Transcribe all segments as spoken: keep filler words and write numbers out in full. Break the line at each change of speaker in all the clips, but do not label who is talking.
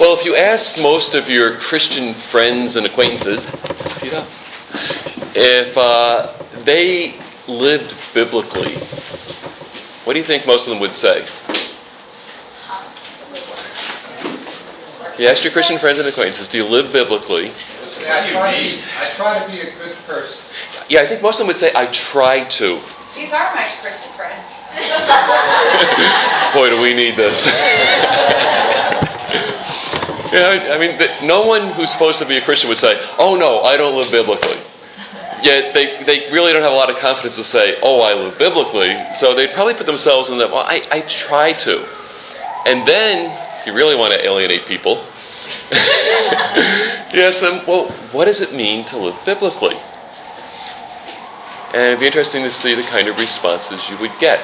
Well, if you ask most of your Christian friends and acquaintances, if uh, they lived biblically, what do you think most of them would say? You ask your Christian friends and acquaintances, do you live biblically?
I try, to be, I try to be a good person.
Yeah, I think most of them would say, I try to.
These are my Christian friends.
Boy, do we need this. Yeah, I mean, no one who's supposed to be a Christian would say, oh no, I don't live biblically. Yet they, they really don't have a lot of confidence to say, oh, I live biblically. So they'd probably put themselves in that, well, I, I try to. And then, if you really want to alienate people, you ask them, well, what does it mean to live biblically? And it'd be interesting to see the kind of responses you would get.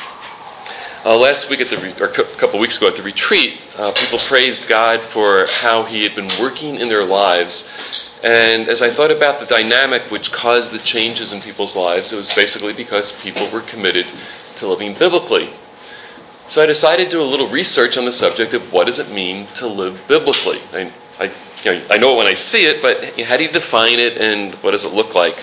Uh, last week, at the re- or a couple of weeks ago at the retreat, uh, people praised God for how He had been working in their lives. And as I thought about the dynamic which caused the changes in people's lives, it was basically because people were committed to living biblically. So I decided to do a little research on the subject of what does it mean to live biblically. I, I, you know, I know it when I see it, but how do you define it and what does it look like?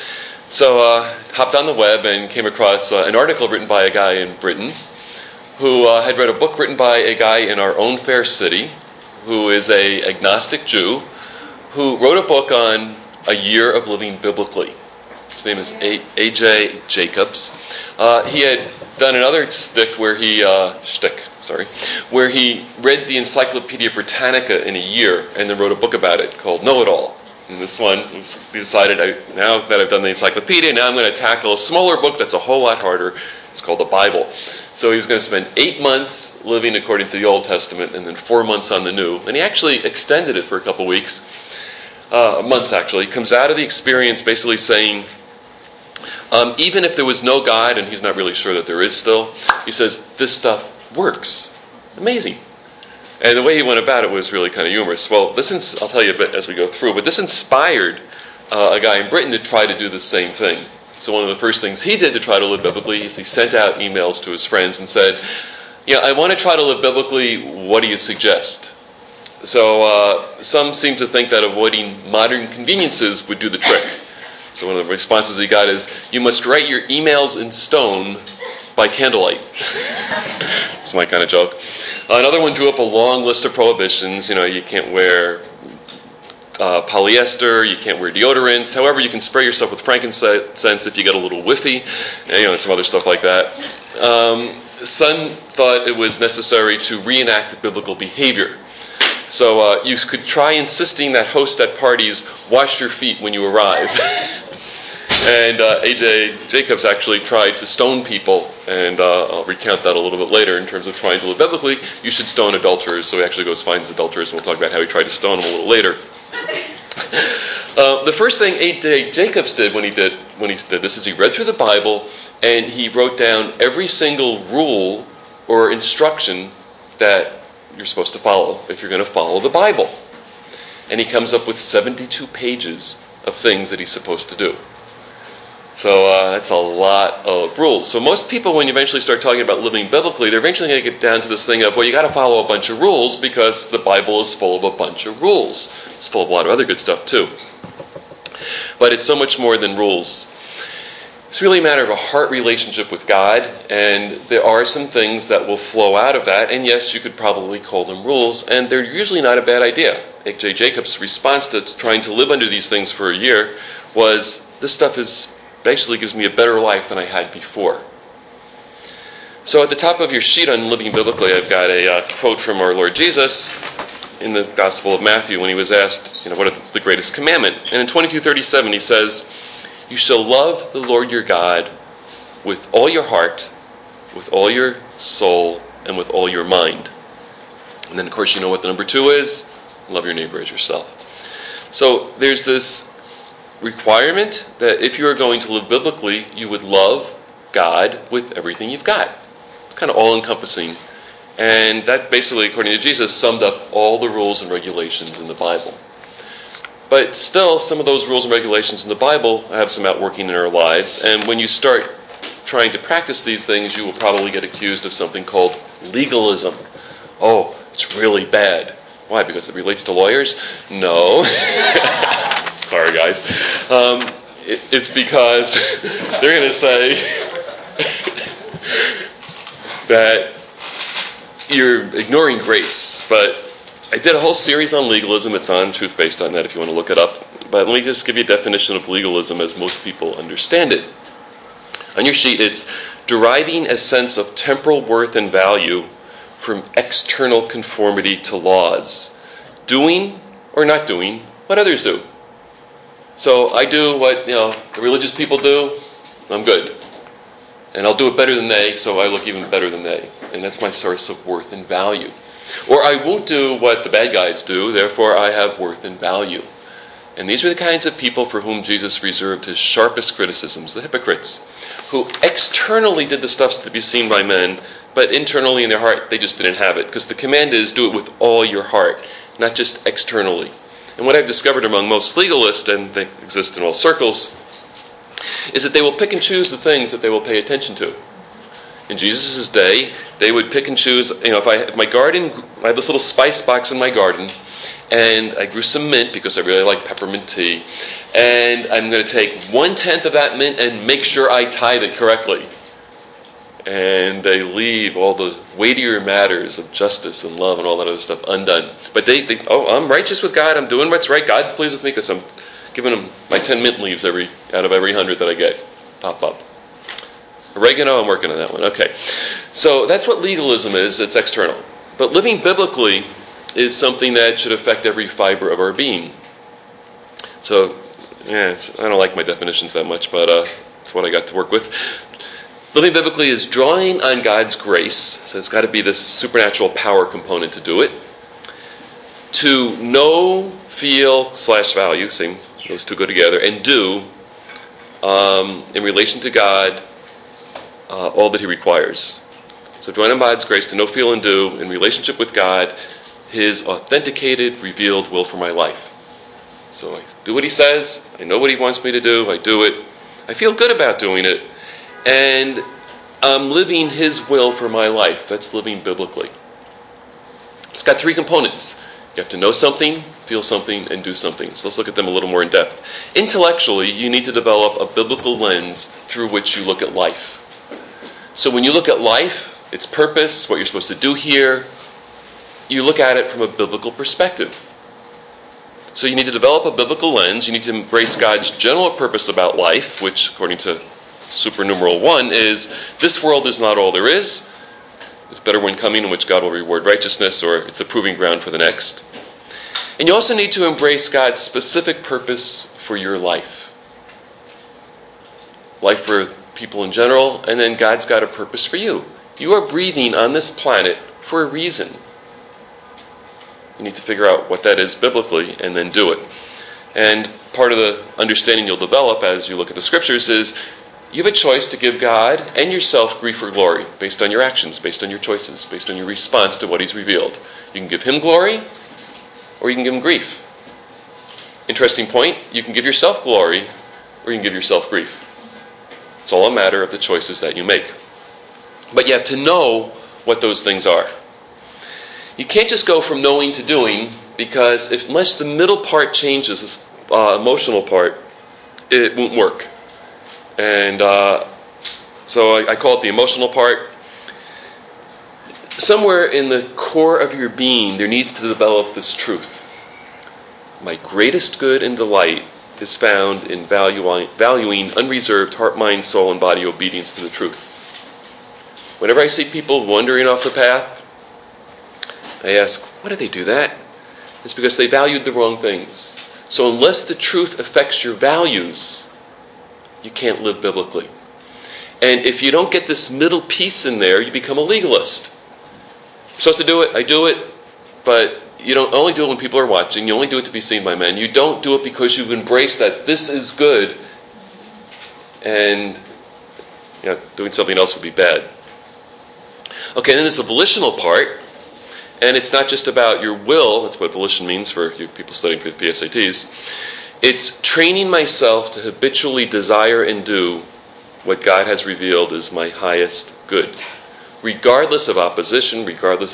So I uh, hopped on the web and came across uh, an article written by a guy in Britain who uh, had read a book written by a guy in our own fair city who is a agnostic Jew who wrote a book on a year of living biblically. His name is A J Jacobs. Uh, he had done another stick where he uh, shtick, sorry, where he read the Encyclopedia Britannica in a year and then wrote a book about it called Know It All. And this one was decided, I, now that I've done the encyclopedia, now I'm going to tackle a smaller book that's a whole lot harder. It's called the Bible. So he was going to spend eight months living according to the Old Testament and then four months on the New. And he actually extended it for a couple weeks, uh, months actually. He comes out of the experience basically saying, um, even if there was no God, and he's not really sure that there is still, he says, this stuff works. Amazing. And the way he went about it was really kind of humorous. Well, this I'll tell you a bit as we go through, but this inspired uh, a guy in Britain to try to do the same thing. So one of the first things he did to try to live biblically is he sent out emails to his friends and said, yeah, I want to try to live biblically, what do you suggest? So uh, some seem to think that avoiding modern conveniences would do the trick. So one of the responses he got is, you must write your emails in stone by candlelight. It's my kind of joke. Uh, another one drew up a long list of prohibitions. You know, you can't wear uh, polyester, you can't wear deodorants. However, you can spray yourself with frankincense if you get a little whiffy, and, you know, some other stuff like that. Um, some thought it was necessary to reenact biblical behavior. So uh, you could try insisting that hosts at parties wash your feet when you arrive. And uh, A J Jacobs actually tried to stone people, and uh, I'll recount that a little bit later in terms of trying to live biblically. You should stone adulterers. So he actually goes finds adulterers, and we'll talk about how he tried to stone them a little later. Uh, the first thing A J Jacobs did when he did when he did this is he read through the Bible and he wrote down every single rule or instruction that you're supposed to follow if you're going to follow the Bible. And he comes up with seventy-two pages of things that he's supposed to do. So uh, that's a lot of rules. So most people, when you eventually start talking about living biblically, they're eventually going to get down to this thing of, well, you got to follow a bunch of rules because the Bible is full of a bunch of rules. It's full of a lot of other good stuff too. But it's so much more than rules. It's really a matter of a heart relationship with God, and there are some things that will flow out of that, and yes, you could probably call them rules, and they're usually not a bad idea. A J Jacobs' response to trying to live under these things for a year was, this stuff is basically gives me a better life than I had before. So at the top of your sheet on living biblically, I've got a uh, quote from our Lord Jesus in the Gospel of Matthew when he was asked, you know, what is the greatest commandment? And in twenty-two thirty-seven he says, you shall love the Lord your God with all your heart, with all your soul, and with all your mind. And then, of course, you know what the number two is. Love your neighbor as yourself. So there's this requirement that if you are going to live biblically, you would love God with everything you've got. It's kind of all-encompassing. And that basically, according to Jesus, summed up all the rules and regulations in the Bible. But still, some of those rules and regulations in the Bible have some outworking in our lives. And when you start trying to practice these things, you will probably get accused of something called legalism. Oh, it's really bad. Why? Because it relates to lawyers? No. Sorry, guys. Um, it, it's because they're going to say that you're ignoring grace. But I did a whole series on legalism. It's on truth based dot net if you want to look it up. But let me just give you a definition of legalism as most people understand it. On your sheet, it's deriving a sense of temporal worth and value from external conformity to laws. Doing or not doing what others do. So I do what, you know, the religious people do, I'm good. And I'll do it better than they, so I look even better than they. And that's my source of worth and value. Or I won't do what the bad guys do, therefore I have worth and value. And these are the kinds of people for whom Jesus reserved his sharpest criticisms, the hypocrites, who externally did the stuff to be seen by men, but internally in their heart they just didn't have it. Because the command is do it with all your heart, not just externally. And what I've discovered among most legalists, and they exist in all circles, is that they will pick and choose the things that they will pay attention to. In Jesus' day, they would pick and choose, you know, if I if my garden, I have this little spice box in my garden, and I grew some mint because I really like peppermint tea, and I'm going to take one-tenth of that mint and make sure I tithe it correctly. And they leave all the weightier matters of justice and love and all that other stuff undone. But they think, oh, I'm righteous with God, I'm doing what's right, God's pleased with me because I'm giving him my ten mint leaves every out of every hundred that I get. Top up. Oregano, I'm working on that one. Okay. So that's what legalism is. It's external. But living biblically is something that should affect every fiber of our being. So, yeah, it's, I don't like my definitions that much, but uh, it's what I got to work with. Living biblically is drawing on God's grace. So it's got to be this supernatural power component to do it. To know, feel, slash value, same, those two go together, and do, um, in relation to God, uh, all that he requires. So drawing on God's grace to know, feel, and do, in relationship with God, his authenticated, revealed will for my life. So I do what he says, I know what he wants me to do, I do it, I feel good about doing it, and I'm living his will for my life. That's living biblically. It's got three components. You have to know something, feel something, and do something. So let's look at them a little more in depth. Intellectually, you need to develop a biblical lens through which you look at life. So when you look at life, its purpose, what you're supposed to do here, you look at it from a biblical perspective. So you need to develop a biblical lens. You need to embrace God's general purpose about life, which, according to supernumeral one, is this world is not all there is. There's better one coming in which God will reward righteousness, or it's the proving ground for the next. And you also need to embrace God's specific purpose for your life. Life for people in general, and then God's got a purpose for you. You are breathing on this planet for a reason. You need to figure out what that is biblically and then do it. And part of the understanding you'll develop as you look at the scriptures is you have a choice to give God and yourself grief or glory based on your actions, based on your choices, based on your response to what he's revealed. You can give him glory or you can give him grief. Interesting point, you can give yourself glory or you can give yourself grief. It's all a matter of the choices that you make. But you have to know what those things are. You can't just go from knowing to doing, because if, unless the middle part changes, this uh, emotional part, it won't work. And uh, so I, I call it the emotional part. Somewhere in the core of your being, there needs to develop this truth. My greatest good and delight is found in valuing, valuing unreserved heart, mind, soul, and body obedience to the truth. Whenever I see people wandering off the path, I ask, why do they do that? It's because they valued the wrong things. So unless the truth affects your values, you can't live biblically. And if you don't get this middle piece in there, you become a legalist. I'm supposed to do it, I do it, but you don't only do it when people are watching. You only do it to be seen by men. You don't do it because you embrace that this is good, and you know, doing something else would be bad. Okay, then there's the volitional part. And it's not just about your will, that's what volition means for you people studying for the P S A Ts. It's training myself to habitually desire and do what God has revealed is my highest good. Regardless of opposition, regardless of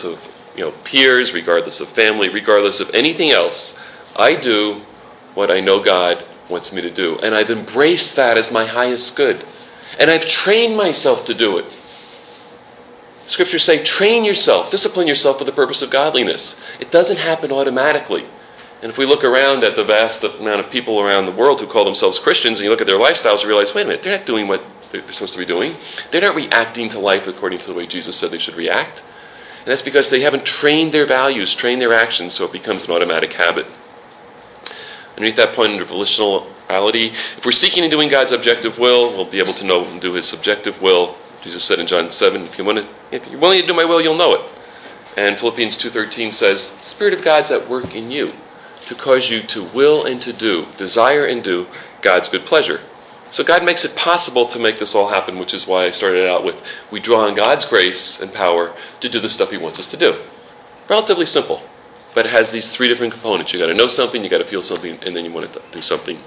you know, peers, regardless of family, regardless of anything else. I do what I know God wants me to do. And I've embraced that as my highest good. And I've trained myself to do it. Scriptures say, train yourself, discipline yourself for the purpose of godliness. It doesn't happen automatically. And if we look around at the vast amount of people around the world who call themselves Christians, and you look at their lifestyles, you realize, wait a minute, they're not doing what they're supposed to be doing. They're not reacting to life according to the way Jesus said they should react. And that's because they haven't trained their values, trained their actions, so it becomes an automatic habit. Underneath that point under volitionality, if we're seeking and doing God's objective will, we'll be able to know and do his subjective will. Jesus said in John seven, if, you want to, if you're willing to do my will, you'll know it. And Philippians two thirteen says, the Spirit of God's at work in you to cause you to will and to do, desire and do God's good pleasure. So God makes it possible to make this all happen, which is why I started out with, we draw on God's grace and power to do the stuff he wants us to do. Relatively simple, but it has these three different components. You got to know something, you got to feel something, and then you want to do something.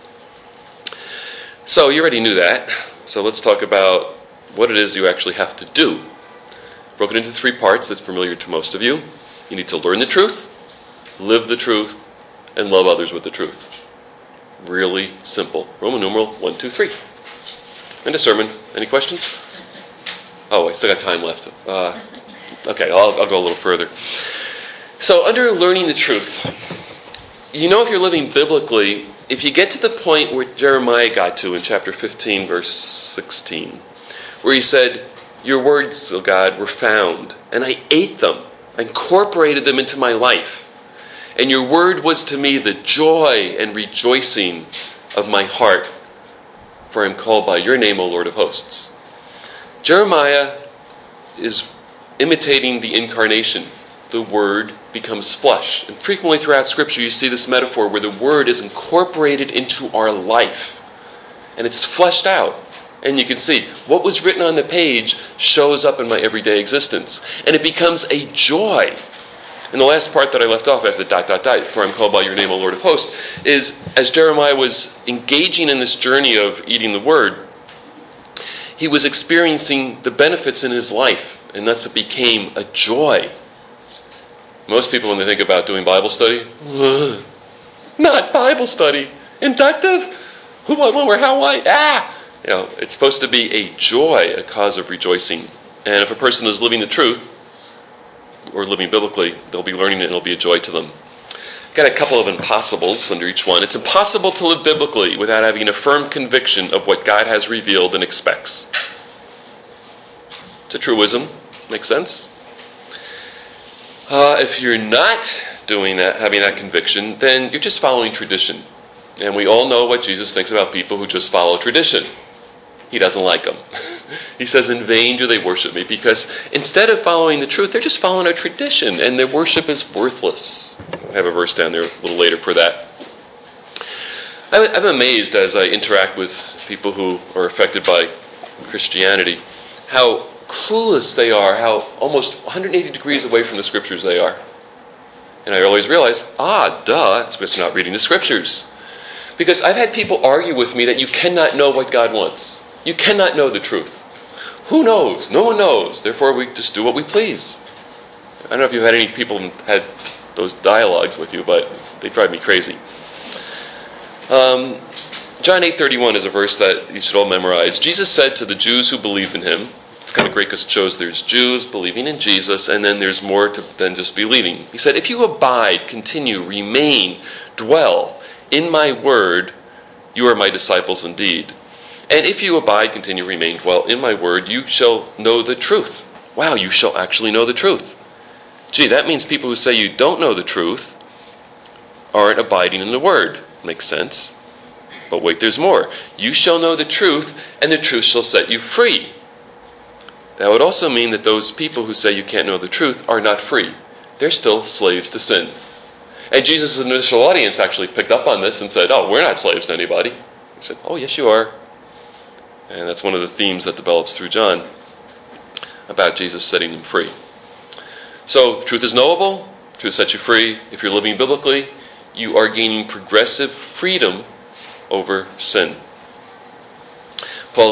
So you already knew that. So let's talk about what it is you actually have to do. Broken into three parts that's familiar to most of you. You need to learn the truth, live the truth, and love others with the truth. Really simple. Roman numeral one, two, three. End of sermon. Any questions? Oh, I still got time left. Uh, okay, I'll, I'll go a little further. So under learning the truth, you know if you're living biblically, if you get to the point where Jeremiah got to in chapter fifteen, verse sixteen, where he said, your words, O God, were found, and I ate them, I incorporated them into my life. And your word was to me the joy and rejoicing of my heart, for I am called by your name, O Lord of hosts. Jeremiah is imitating the incarnation. The word becomes flesh. And frequently throughout Scripture you see this metaphor where the word is incorporated into our life. And it's fleshed out. And you can see what was written on the page shows up in my everyday existence. And it becomes a joy. And the last part that I left off after the dot, dot, dot, for I'm called by your name, O Lord of hosts, is as Jeremiah was engaging in this journey of eating the word, he was experiencing the benefits in his life. And thus it became a joy. Most people, when they think about doing Bible study, not Bible study. Inductive? Who, what, when, where, how, why? Ah! You know, it's supposed to be a joy, a cause of rejoicing. And if a person is living the truth, or living biblically, they'll be learning it and it'll be a joy to them. Got a couple of impossibles under each one. It's impossible to live biblically without having a firm conviction of what God has revealed and expects. It's a truism. Makes sense? Uh, if you're not doing that, having that conviction, then you're just following tradition. And we all know what Jesus thinks about people who just follow tradition. He doesn't like them. He says, in vain do they worship me, because instead of following the truth, they're just following a tradition, and their worship is worthless. I have a verse down there a little later for that. I'm amazed as I interact with people who are affected by Christianity, how clueless they are, how almost one hundred eighty degrees away from the Scriptures they are. And I always realize, ah, duh, it's because they're not reading the Scriptures. Because I've had people argue with me that you cannot know what God wants. You cannot know the truth. Who knows? No one knows. Therefore, we just do what we please. I don't know if you've had any people who had those dialogues with you, but they drive me crazy. Um, John eight thirty-one is a verse that you should all memorize. Jesus said to the Jews who believed in him, it's kind of great because it shows there's Jews believing in Jesus, and then there's more to, than just believing. He said, if you abide, continue, remain, dwell in my word, you are my disciples indeed. And if you abide, continue, remain, dwell in my word, you shall know the truth. Wow, you shall actually know the truth. Gee, that means people who say you don't know the truth aren't abiding in the word. Makes sense. But wait, there's more. You shall know the truth, and the truth shall set you free. That would also mean that those people who say you can't know the truth are not free. They're still slaves to sin. And Jesus' initial audience actually picked up on this and said, oh, we're not slaves to anybody. He said, oh, yes, you are. And that's one of the themes that develops through John about Jesus setting them free. So, the truth is knowable. Truth sets you free. If you're living biblically, you are gaining progressive freedom over sin. Paul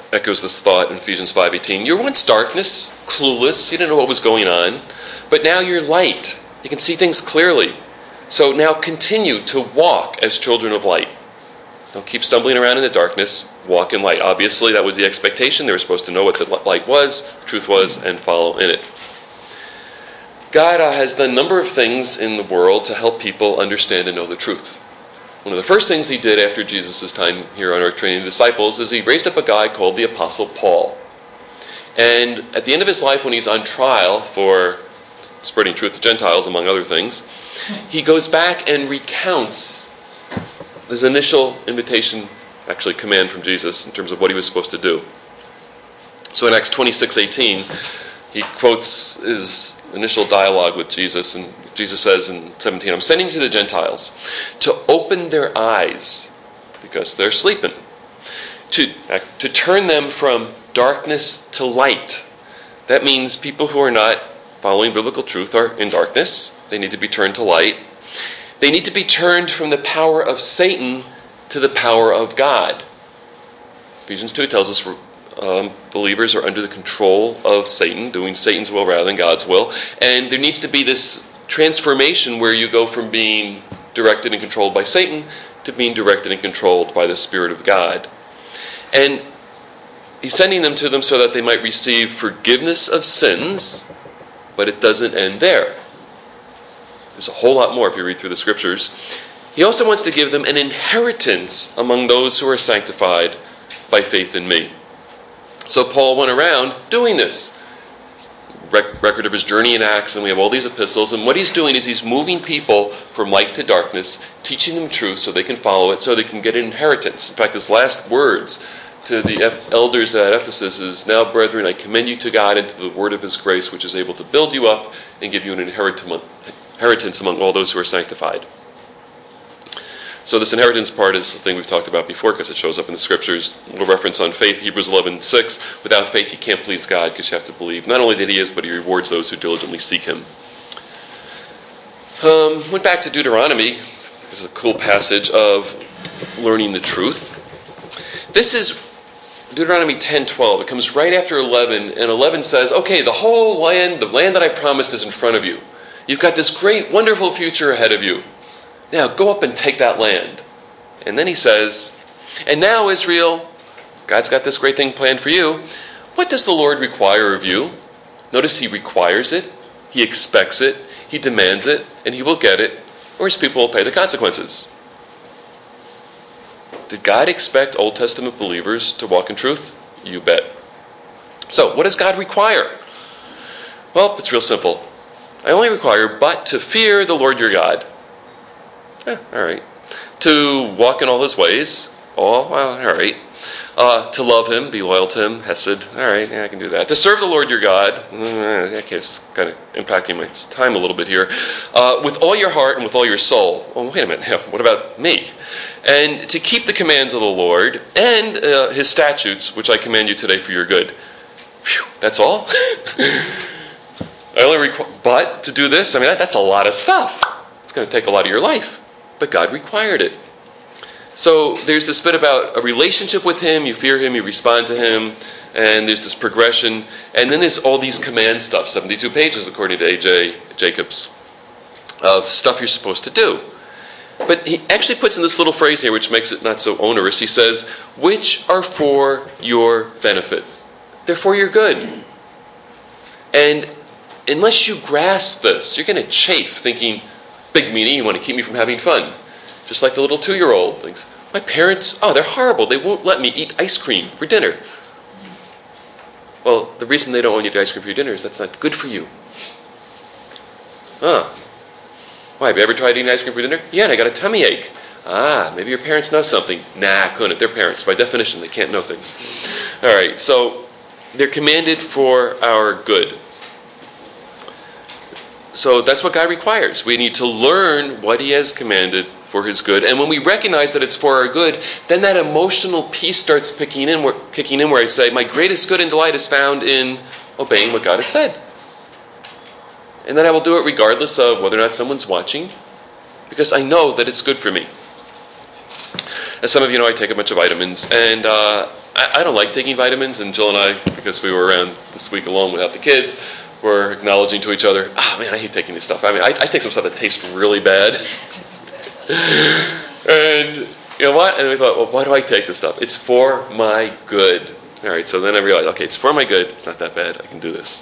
echoes this thought in Ephesians five eighteen. You were once darkness, clueless, you didn't know what was going on, but now you're light. You can see things clearly. So now continue to walk as children of light. Don't keep stumbling around in the darkness. Walk in light. Obviously, that was the expectation. They were supposed to know what the light was, truth was, and follow in it. God uh, has done a number of things in the world to help people understand and know the truth. One of the first things he did after Jesus' time here on earth training disciples is he raised up a guy called the Apostle Paul. And at the end of his life, when he's on trial for spreading truth to Gentiles, among other things, he goes back and recounts his initial invitation, actually command from Jesus, in terms of what he was supposed to do. So in Acts twenty-six eighteen, he quotes his initial dialogue with Jesus, and Jesus says in seventeen, I'm sending you to the Gentiles to open their eyes, because they're sleeping, to, to turn them from darkness to light. That means people who are not following biblical truth are in darkness. They need to be turned to light. They need to be turned from the power of Satan to the power of God. Ephesians two tells us um, believers are under the control of Satan, doing Satan's will rather than God's will. And there needs to be this transformation where you go from being directed and controlled by Satan to being directed and controlled by the Spirit of God. And he's sending them to them so that they might receive forgiveness of sins, but it doesn't end there. There's a whole lot more if you read through the scriptures. He also wants to give them an inheritance among those who are sanctified by faith in me. So Paul went around doing this. Rec- record of his journey in Acts, and we have all these epistles, and what he's doing is he's moving people from light to darkness, teaching them truth so they can follow it, so they can get an inheritance. In fact, his last words to the elders at Ephesus is, now, brethren, I commend you to God and to the word of his grace, which is able to build you up and give you an inheritance among all those who are sanctified. So this inheritance part is the thing we've talked about before because it shows up in the scriptures. A little reference on faith, Hebrews eleven six. Without faith you can't please God because you have to believe not only that he is, but he rewards those who diligently seek him. Um, went back to Deuteronomy. This is a cool passage of learning the truth. This is Deuteronomy ten twelve. It comes right after eleven, and eleven says, okay, the whole land, the land that I promised is in front of you. You've got this great, wonderful future ahead of you. Now, go up and take that land. And then he says, and now, Israel, God's got this great thing planned for you. What does the Lord require of you? Notice he requires it, he expects it, he demands it, and he will get it, or his people will pay the consequences. Did God expect Old Testament believers to walk in truth? You bet. So, what does God require? Well, it's real simple. I only require but to fear the Lord your God. Eh, all right. To walk in all his ways. Oh, well, all right. Uh, to love him, be loyal to him, Hesed. All right, yeah, I can do that. To serve the Lord your God. Mm, okay, it's kind of impacting my time a little bit here. Uh, with all your heart and with all your soul. Oh, wait a minute. Yeah, what about me? And to keep the commands of the Lord and uh, his statutes, which I command you today for your good. Whew, that's all? I only require, but to do this, I mean, that, that's a lot of stuff. It's going to take a lot of your life. But God required it. So there's this bit about a relationship with him, you fear him, you respond to him, and there's this progression. And then there's all these command stuff, seventy-two pages according to A J Jacobs, of stuff you're supposed to do. But he actually puts in this little phrase here which makes it not so onerous. He says, which are for your benefit. They're for your good. And unless you grasp this, you're going to chafe thinking, big meaning, you want to keep me from having fun. Just like the little two-year-old thinks, my parents, oh, they're horrible. They won't let me eat ice cream for dinner. Well, the reason they don't want you to eat ice cream for your dinner is that's not good for you. Huh. Why, have you ever tried eating ice cream for dinner? Yeah, and I got a tummy ache. Ah, maybe your parents know something. Nah, couldn't. They're parents. By definition, they can't know things. All right, so they're commanded for our good. So that's what God requires. We need to learn what he has commanded for his good. And when we recognize that it's for our good, then that emotional peace starts picking in, where, kicking in where I say, my greatest good and delight is found in obeying what God has said. And then I will do it regardless of whether or not someone's watching, because I know that it's good for me. As some of you know, I take a bunch of vitamins, and uh, I, I don't like taking vitamins, and Jill and I, because we were around this week alone without the kids, were acknowledging to each other, oh man, I hate taking this stuff. I mean, I, I take some stuff that tastes really bad. And you know what? And we thought, well, why do I take this stuff? It's for my good. All right, so then I realized, okay, it's for my good. It's not that bad. I can do this.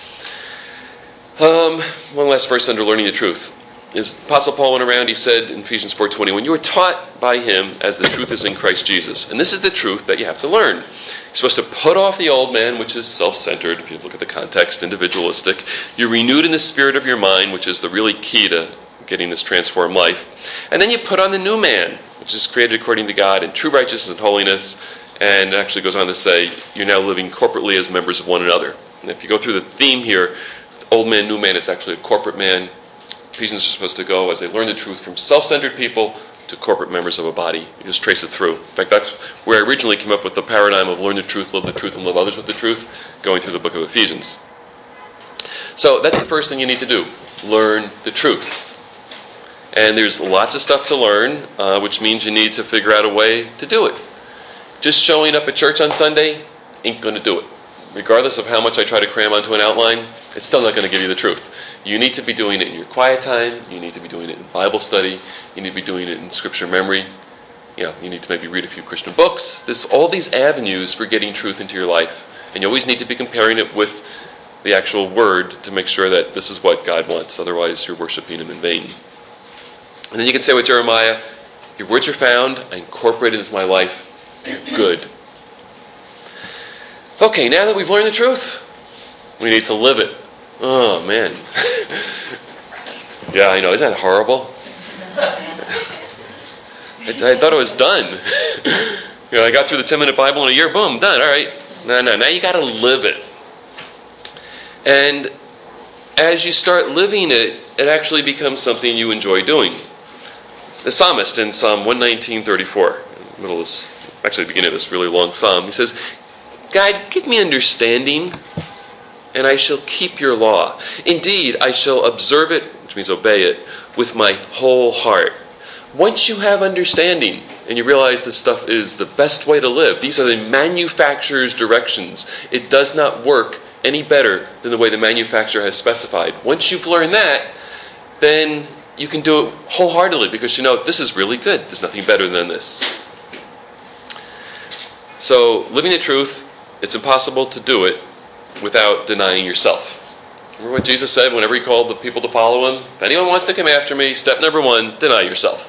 Um, one last verse under learning the truth. As Apostle Paul went around, he said in Ephesians four twenty, when you were taught by him as the truth is in Christ Jesus. And this is the truth that you have to learn. You're supposed to put off the old man, which is self-centered, if you look at the context, individualistic. You're renewed in the spirit of your mind, which is the really key to getting this transformed life. And then you put on the new man, which is created according to God in true righteousness and holiness. And it actually goes on to say, you're now living corporately as members of one another. And if you go through the theme here, old man, new man is actually a corporate man. Ephesians are supposed to go as they learn the truth from self-centered people to corporate members of a body. You just trace it through. In fact, that's where I originally came up with the paradigm of learn the truth, live the truth, and love others with the truth, going through the book of Ephesians. So that's the first thing you need to do. Learn the truth. And there's lots of stuff to learn, uh, which means you need to figure out a way to do it. Just showing up at church on Sunday ain't going to do it. Regardless of how much I try to cram onto an outline, it's still not going to give you the truth. You need to be doing it in your quiet time. You need to be doing it in Bible study. You need to be doing it in scripture memory. You know, you need to maybe read a few Christian books. There's all these avenues for getting truth into your life. And you always need to be comparing it with the actual word to make sure that this is what God wants. Otherwise, you're worshiping him in vain. And then you can say with Jeremiah, your words are found, I incorporated into my life, they're good. Okay, now that we've learned the truth, we need to live it. Oh, man. Yeah, I know, isn't that horrible? I, I thought it was done. You know, I got through the ten-minute Bible in a year, boom, done, all right. No, no, now you got to live it. And as you start living it, it actually becomes something you enjoy doing. The psalmist in Psalm one nineteen thirty-four, in the middle of this, actually the beginning of this really long psalm, he says, God, give me understanding, and I shall keep your law. Indeed, I shall observe it, which means obey it, with my whole heart. Once you have understanding, and you realize this stuff is the best way to live, these are the manufacturer's directions. It does not work any better than the way the manufacturer has specified. Once you've learned that, then you can do it wholeheartedly because you know this is really good. There's nothing better than this. So, living the truth, it's impossible to do it without denying yourself. Remember what Jesus said whenever he called the people to follow him? If anyone wants to come after me, step number one, deny yourself.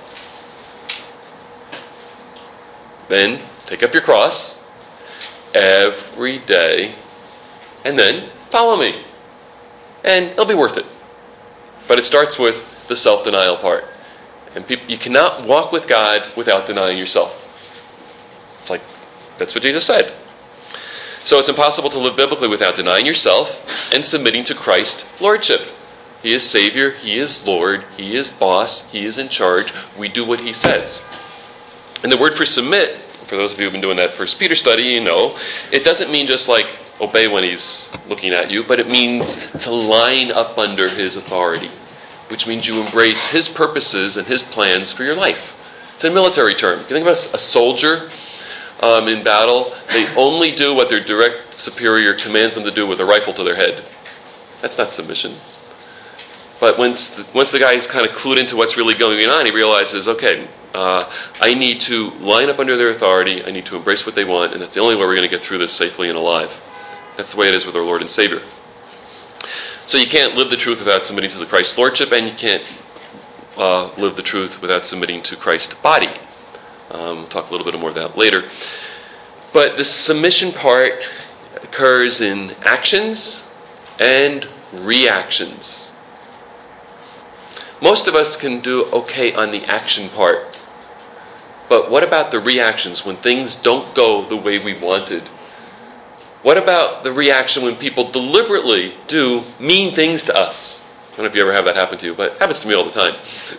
Then, take up your cross every day, and then follow me. And it'll be worth it. But it starts with the self-denial part. And people, you cannot walk with God without denying yourself. It's like, that's what Jesus said. So it's impossible to live biblically without denying yourself and submitting to Christ's lordship. He is Savior, he is Lord, he is boss, he is in charge. We do what he says. And the word for submit, for those of you who have been doing that First Peter study, you know, it doesn't mean just like obey when he's looking at you, but it means to line up under his authority, which means you embrace his purposes and his plans for your life. It's a military term. You think about a soldier um, in battle, they only do what their direct superior commands them to do with a rifle to their head. That's not submission. But once the, once the guy's kind of clued into what's really going on, he realizes, okay, uh, I need to line up under their authority, I need to embrace what they want, and that's the only way we're going to get through this safely and alive. That's the way it is with our Lord and Savior. So you can't live the truth without submitting to the Christ's lordship, and you can't uh, live the truth without submitting to Christ's body. Um, we'll talk a little bit more about that later. But the submission part occurs in actions and reactions. Most of us can do okay on the action part. But what about the reactions when things don't go the way we wanted? What about the reaction when people deliberately do mean things to us? I don't know if you ever have that happen to you, but it happens to me all the time.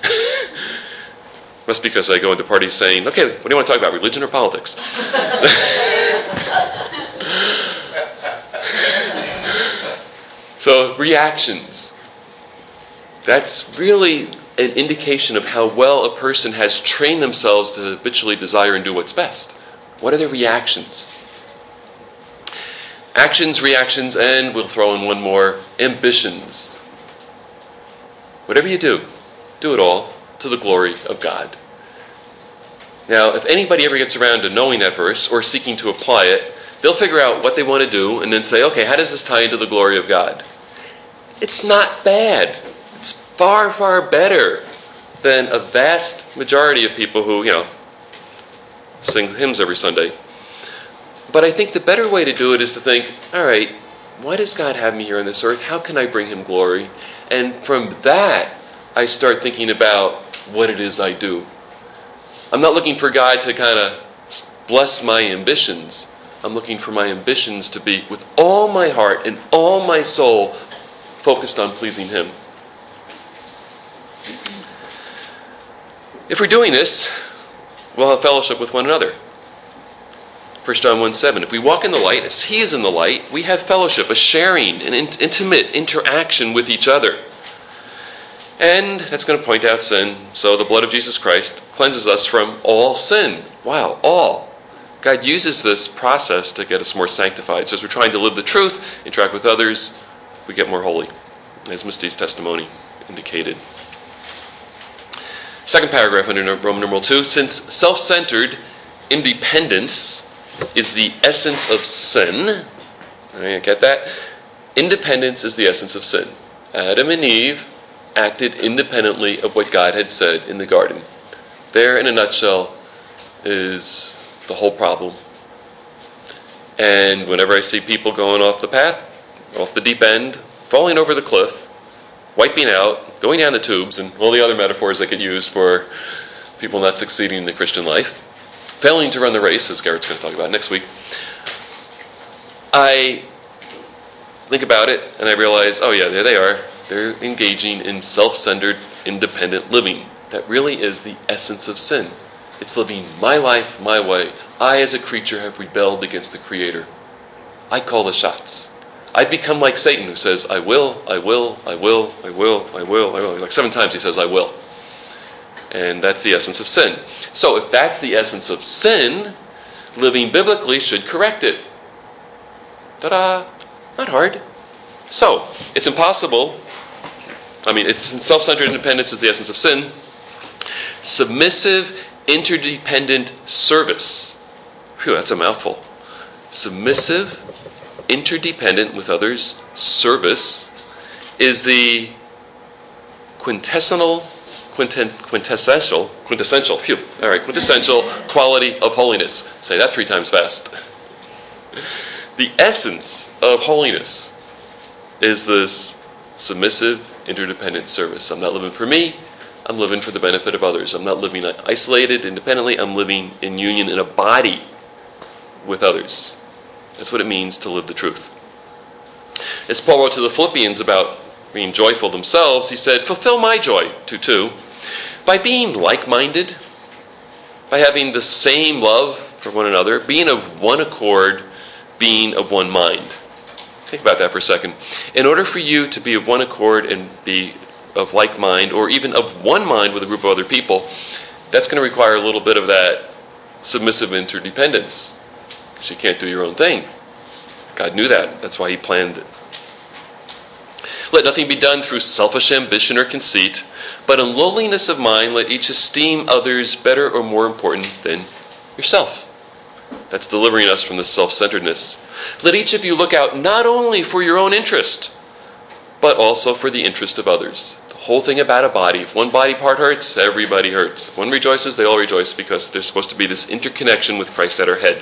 Must be because I go into parties saying, okay, what do you want to talk about, religion or politics? So, reactions. That's really an indication of how well a person has trained themselves to habitually desire and do what's best. What are their reactions? actions, reactions, and we'll throw in one more, ambitions. Whatever you do, do it all to the glory of God. Now, if anybody ever gets around to knowing that verse or seeking to apply it, they'll figure out what they want to do and then say, okay, how does this tie into the glory of God? It's not bad. It's far, far better than a vast majority of people who, you know, sing hymns every Sunday. But I think the better way to do it is to think, all right, why does God have me here on this earth? How can I bring him glory? And from that, I start thinking about what it is I do. I'm not looking for God to kind of bless my ambitions. I'm looking for my ambitions to be, with all my heart and all my soul, focused on pleasing him. If we're doing this, we'll have fellowship with one another. First John one seven, if we walk in the light as he is in the light, we have fellowship, a sharing, an in- intimate interaction with each other. And that's going to point out sin. So the blood of Jesus Christ cleanses us from all sin. Wow, all. God uses this process to get us more sanctified. So as we're trying to live the truth, interact with others, we get more holy, as Misty's testimony indicated. Second paragraph under Roman numeral two, since self-centered independence is the essence of sin. All right, get that? Independence is the essence of sin. Adam and Eve acted independently of what God had said in the garden. There, in a nutshell, is the whole problem. And whenever I see people going off the path, off the deep end, falling over the cliff, wiping out, going down the tubes, and all the other metaphors that get used for people not succeeding in the Christian life, failing to run the race, as Garrett's going to talk about next week, I think about it and I realize, oh yeah, there they are. They're engaging in self-centered, independent living. That really is the essence of sin. It's living my life, my way. I, as a creature, have rebelled against the Creator. I call the shots. I become like Satan, who says, I will, I will, I will, I will, I will, I will. Like seven times he says, I will. And that's the essence of sin. So if that's the essence of sin, living biblically should correct it. Ta-da! Not hard. So, it's impossible. I mean, it's self-centered independence is the essence of sin. Submissive, interdependent service. Phew, that's a mouthful. Submissive, interdependent with others, service is the quintessential, quintent, quintessential, quintessential, phew, all right, quintessential quality of holiness. Say that three times fast. The essence of holiness is this submissive, interdependent service. I'm not living for me. I'm living for the benefit of others. I'm not living isolated, independently. I'm living in union in a body with others. That's what it means to live the truth. As Paul wrote to the Philippians about being joyful themselves, he said, fulfill my joy, two two, by being like-minded, by having the same love for one another, being of one accord, being of one mind. Think about that for a second. In order for you to be of one accord and be of like mind, or even of one mind with a group of other people, that's going to require a little bit of that submissive interdependence. Because you can't do your own thing. God knew that. That's why he planned it. Let nothing be done through selfish ambition or conceit, but in lowliness of mind let each esteem others better or more important than yourself. That's delivering us from this self-centeredness. Let each of you look out not only for your own interest, but also for the interest of others. The whole thing about a body, if one body part hurts, everybody hurts. If one rejoices, they all rejoice, because there's supposed to be this interconnection with Christ at our head.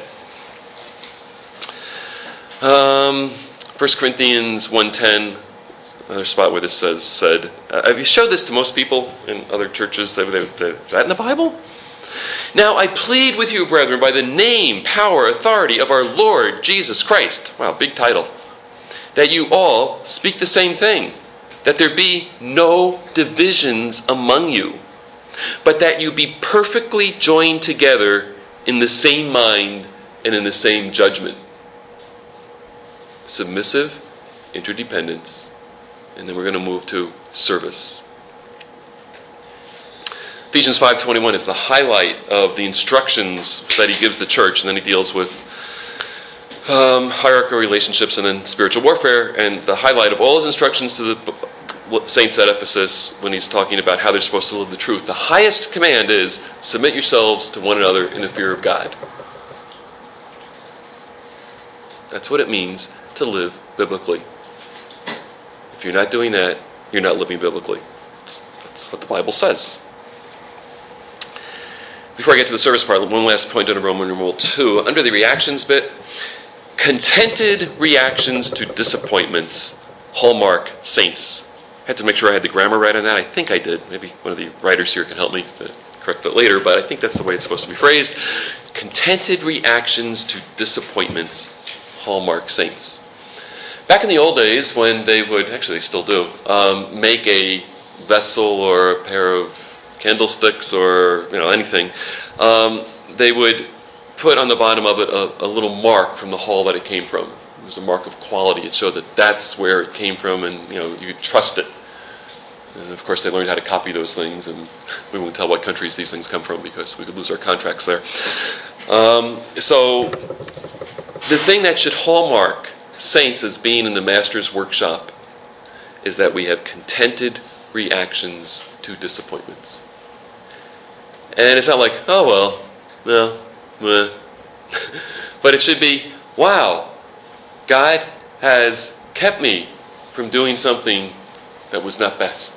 Um, First Corinthians one ten, another spot where this says, said, uh, have you showed this to most people in other churches? They, they, they, is that in the Bible? Now I plead with you, brethren, by the name, power, authority of our Lord Jesus Christ. Wow, big title. That you all speak the same thing. That there be no divisions among you, but that you be perfectly joined together in the same mind and in the same judgment. Submissive, interdependence, and then we're going to move to service. Ephesians five twenty-one is the highlight of the instructions that he gives the church, and then he deals with um, hierarchical relationships, and then spiritual warfare. And the highlight of all his instructions to the saints at Ephesus when he's talking about how they're supposed to live the truth, the highest command is submit yourselves to one another in the fear of God. That's what it means to live biblically. If you're not doing that, you're not living biblically. That's what the Bible says. Before I get to the service part, one last point on Roman numeral two. Under the reactions bit, contented reactions to disappointments hallmark saints. I had to make sure I had the grammar right on that. I think I did. Maybe one of the writers here can help me correct that later, but I think that's the way it's supposed to be phrased. Contented reactions to disappointments hallmark saints. Back in the old days, when they would, actually they still do, um, make a vessel or a pair of candlesticks or you know anything, um, they would put on the bottom of it a, a little mark from the hall that it came from. It was a mark of quality. It showed that that's where it came from, and you know you could trust it. And of course, they learned how to copy those things, and we won't tell what countries these things come from because we could lose our contracts there. Um, so, the thing that should hallmark saints as being in the Master's workshop is that we have contented reactions to disappointments. And it's not like, oh well, no, meh. But it should be, wow, God has kept me from doing something that was not best.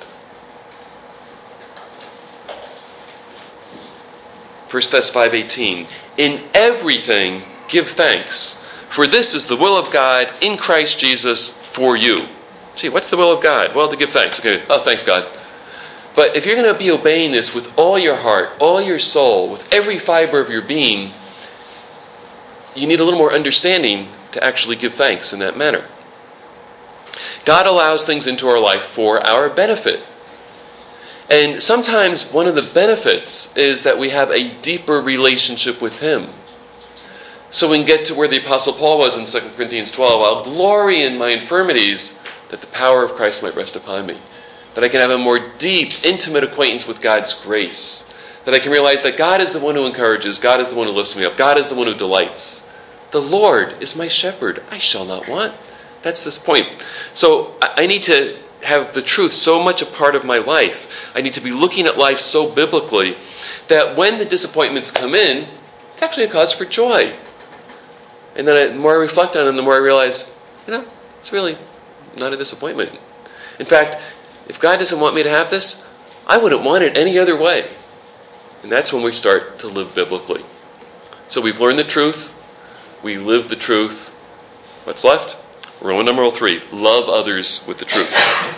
First Thessalonians five eighteen, in everything give thanks, for this is the will of God in Christ Jesus for you. Gee, what's the will of God? Well, to give thanks. Okay, oh, thanks God. But if you're going to be obeying this with all your heart, all your soul, with every fiber of your being, you need a little more understanding to actually give thanks in that manner. God allows things into our life for our benefit. And sometimes one of the benefits is that we have a deeper relationship with Him. So we can get to where the Apostle Paul was in Second Corinthians twelve. I'll glory in my infirmities, that the power of Christ might rest upon me. That I can have a more deep, intimate acquaintance with God's grace. That I can realize that God is the one who encourages. God is the one who lifts me up. God is the one who delights. The Lord is my shepherd. I shall not want. That's this point. So I need to have the truth so much a part of my life. I need to be looking at life so biblically that when the disappointments come in, it's actually a cause for joy. And then I, the more I reflect on them, the more I realize, you know, it's really not a disappointment. In fact, if God doesn't want me to have this, I wouldn't want it any other way. And that's when we start to live biblically. So we've learned the truth. We live the truth. What's left? Roman numeral three. Love others with the truth.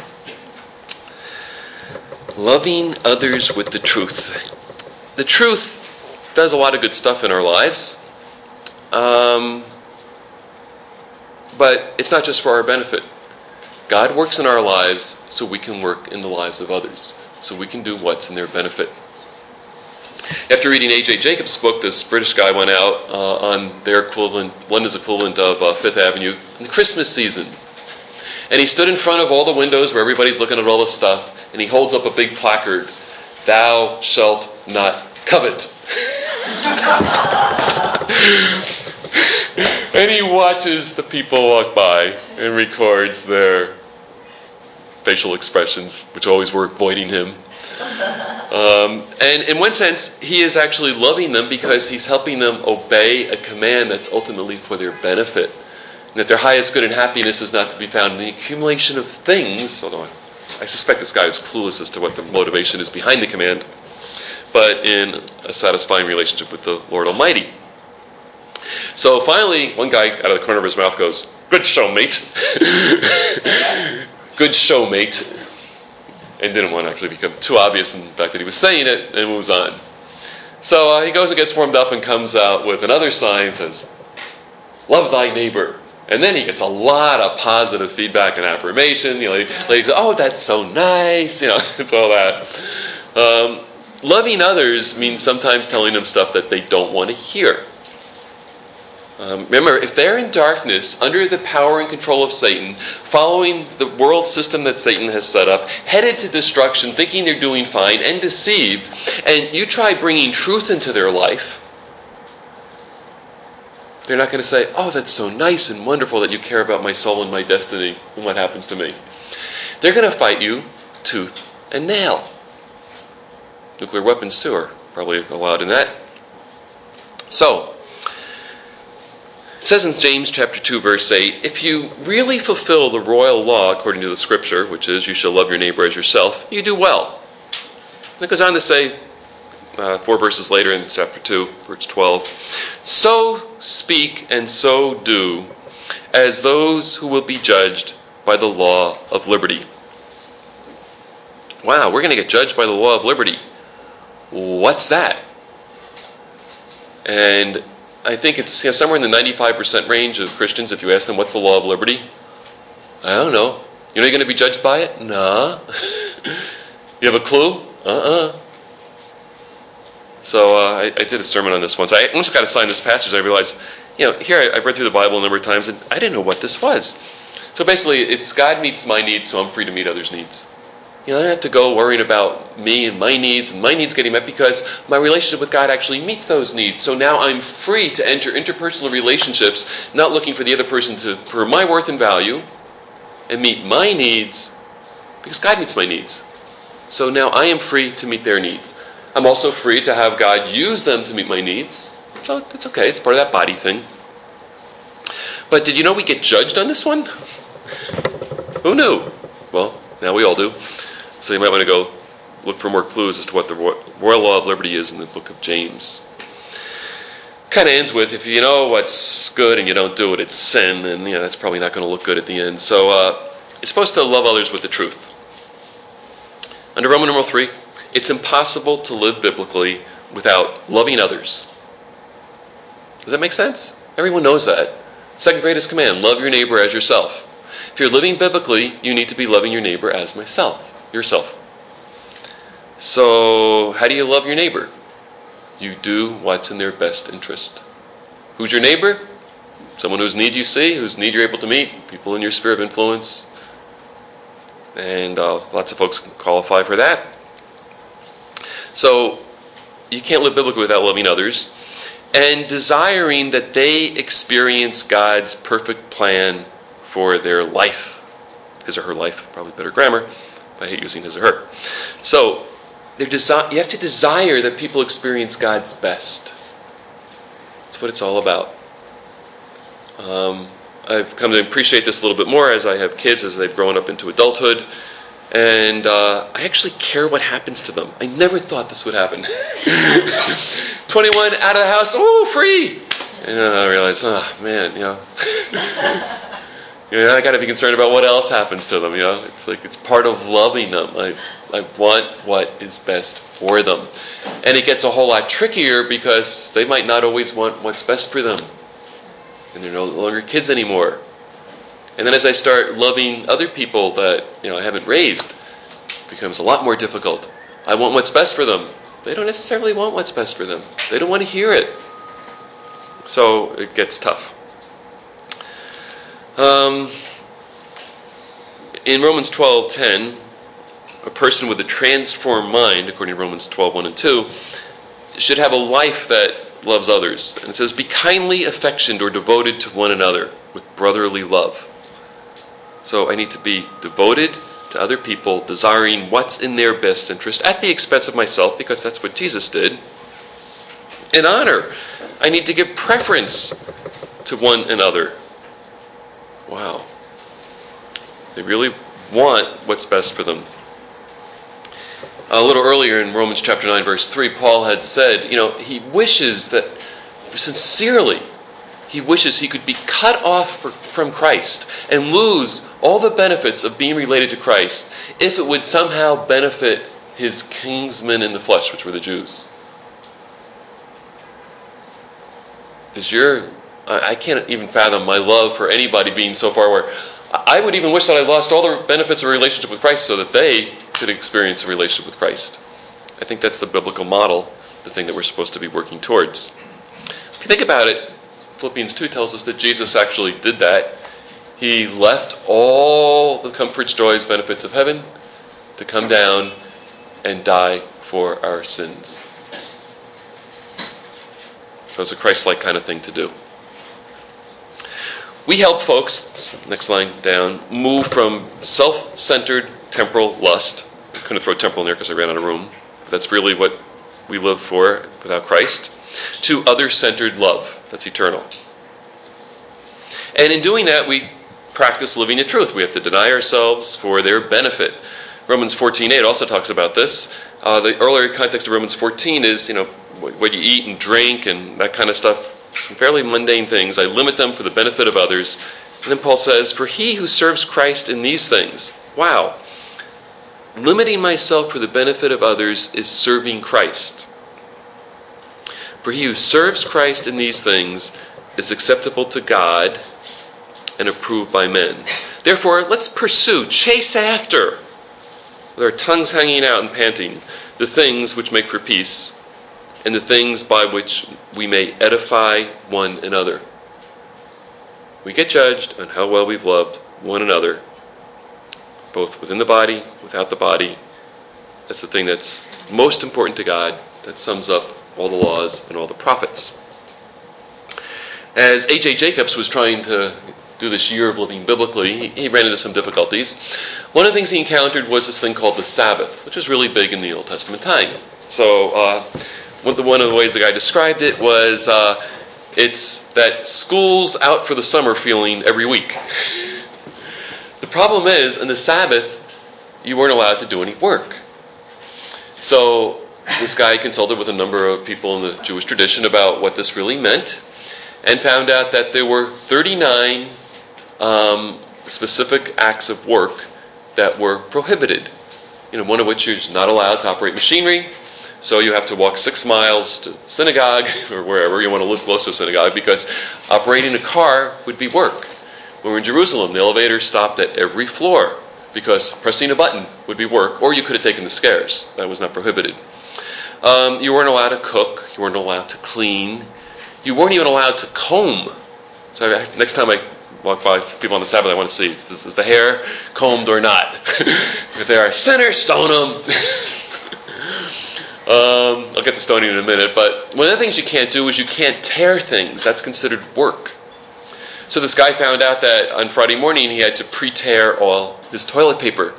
Loving others with the truth. The truth does a lot of good stuff in our lives. Um, but it's not just for our benefit. God works in our lives so we can work in the lives of others. So we can do what's in their benefit. After reading A J Jacobs' book, this British guy went out uh, on their equivalent, London's equivalent of uh, Fifth Avenue, in the Christmas season. And he stood in front of all the windows where everybody's looking at all this stuff, and he holds up a big placard, "Thou shalt not covet." And he watches the people walk by and records their facial expressions, which always were avoiding him. Um, and in one sense, he is actually loving them because he's helping them obey a command that's ultimately for their benefit. And that their highest good and happiness is not to be found in the accumulation of things, although I suspect this guy is clueless as to what the motivation is behind the command, but in a satisfying relationship with the Lord Almighty. So finally, one guy out of the corner of his mouth goes, "Good show, mate." Good show, mate. And didn't want to actually become too obvious in the fact that he was saying it, and moves on. So uh, he goes and gets warmed up and comes out with another sign that says, "Love thy neighbor." And then he gets a lot of positive feedback and affirmation. You know, ladies go, "Oh, that's so nice." You know, it's all that. Um, loving others means sometimes telling them stuff that they don't want to hear. Um, remember, if they're in darkness, under the power and control of Satan, following the world system that Satan has set up, headed to destruction, thinking they're doing fine, and deceived, and you try bringing truth into their life, They're not going to say, oh, that's so nice and wonderful that you care about my soul and my destiny and what happens to me. They're going to fight you tooth and nail. Nuclear weapons, too, are probably allowed in that. So, it says in James chapter two, verse eight, if you really fulfill the royal law according to the scripture, which is you shall love your neighbor as yourself, you do well. And it goes on to say, uh, four verses later in chapter two, verse twelve, so speak and so do as those who will be judged by the law of liberty. Wow, we're going to get judged by the law of liberty. What's that? And I think it's, you know, somewhere in the ninety-five percent range of Christians, if you ask them, what's the law of liberty? I don't know. You know you're going to be judged by it? Nah. You have a clue? Uh-uh. So uh, I, I did a sermon on this once. I almost got assigned this passage. I realized, you know, here I, I've read through the Bible a number of times, and I didn't know what this was. So basically, it's God meets my needs, so I'm free to meet others' needs. You know, I don't have to go worrying about me and my needs and my needs getting met because my relationship with God actually meets those needs. So now I'm free to enter interpersonal relationships, not looking for the other person to for my worth and value and meet my needs because God meets my needs. So now I am free to meet their needs. I'm also free to have God use them to meet my needs. So it's okay. It's part of that body thing. But did you know we get judged on this one? Who knew? Well, now we all do. So you might want to go look for more clues as to what the royal law of liberty is in the book of James. Kind of ends with, if you know what's good and you don't do it, it's sin, and you know, that's probably not going to look good at the end. So uh, you're supposed to love others with the truth. Under Roman numeral three, it's impossible to live biblically without loving others. Does that make sense? Everyone knows that. Second greatest command, love your neighbor as yourself. If you're living biblically, you need to be loving your neighbor as myself. Yourself. So, how do you love your neighbor? You do what's in their best interest. Who's your neighbor? Someone whose need you see, whose need you're able to meet, people in your sphere of influence. And uh, lots of folks qualify for that. So, you can't live biblically without loving others and desiring that they experience God's perfect plan for their life. His or her life, probably better grammar. I hate using his or her. So, desi- you have to desire that people experience God's best. That's what it's all about. Um, I've come to appreciate this a little bit more as I have kids, as they've grown up into adulthood. And uh, I actually care what happens to them. I never thought this would happen. twenty-one, out of the house, oh, free! And then I realized, oh, man, you know. You know, I got to be concerned about what else happens to them. You know, it's like it's part of loving them. I, I want what is best for them, and it gets a whole lot trickier because they might not always want what's best for them, and they're no longer kids anymore. And then as I start loving other people that you know I haven't raised, it becomes a lot more difficult. I want what's best for them. They don't necessarily want what's best for them. They don't want to hear it. So it gets tough. Um, in Romans twelve ten, a person with a transformed mind, according to Romans twelve one and two, should have a life that loves others. And it says, be kindly affectioned or devoted to one another with brotherly love. So I need to be devoted to other people, desiring what's in their best interest at the expense of myself, because that's what Jesus did. In honor, I need to give preference to one another. Wow. They really want what's best for them. A little earlier in Romans chapter nine, verse three, Paul had said, you know, he wishes that, sincerely, he wishes he could be cut off for, from Christ and lose all the benefits of being related to Christ if it would somehow benefit his kinsmen in the flesh, which were the Jews. Because you're... I can't even fathom my love for anybody being so far where I would even wish that I lost all the benefits of a relationship with Christ so that they could experience a relationship with Christ. I think that's the biblical model, the thing that we're supposed to be working towards. If you think about it, Philippians two tells us that Jesus actually did that. He left all the comforts, joys, benefits of heaven to come down and die for our sins. So it's a Christ-like kind of thing to do. We help folks, next line down, move from self-centered temporal lust. I couldn't throw temporal in there because I ran out of room. But that's really what we live for without Christ. To other-centered love. That's eternal. And in doing that, we practice living the truth. We have to deny ourselves for their benefit. Romans fourteen eight also talks about this. Uh, the earlier context of Romans fourteen is, you know, what you eat and drink and that kind of stuff. Some fairly mundane things. I limit them for the benefit of others. And then Paul says, for he who serves Christ in these things. Wow. Limiting myself for the benefit of others is serving Christ. For he who serves Christ in these things is acceptable to God and approved by men. Therefore, let's pursue, chase after, with our tongues hanging out and panting, the things which make for peace, and the things by which we may edify one another. We get judged on how well we've loved one another, both within the body, without the body. That's the thing that's most important to God. That sums up all the laws and all the prophets. As A J Jacobs was trying to do this year of living biblically, he, he ran into some difficulties. One of the things he encountered was this thing called the Sabbath, which was really big in the Old Testament time. So, uh, One of the ways the guy described it was uh, it's that school's out for the summer feeling every week. The problem is, on the Sabbath, you weren't allowed to do any work. So this guy consulted with a number of people in the Jewish tradition about what this really meant and found out that there were thirty-nine um, specific acts of work that were prohibited. You know, one of which you're not allowed to operate machinery. So you have to walk six miles to synagogue or wherever you want to live close to a synagogue because operating a car would be work. When we were in Jerusalem, the elevator stopped at every floor because pressing a button would be work, or you could have taken the stairs. That was not prohibited. Um, you weren't allowed to cook. You weren't allowed to clean. You weren't even allowed to comb. So I, next time I walk by people on the Sabbath, I want to see, is, is the hair combed or not? If they are sinners, stone them. Um, I'll get to stoning in a minute, but one of the things you can't do is you can't tear things. That's considered work. So this guy found out that on Friday morning he had to pre-tear all his toilet paper.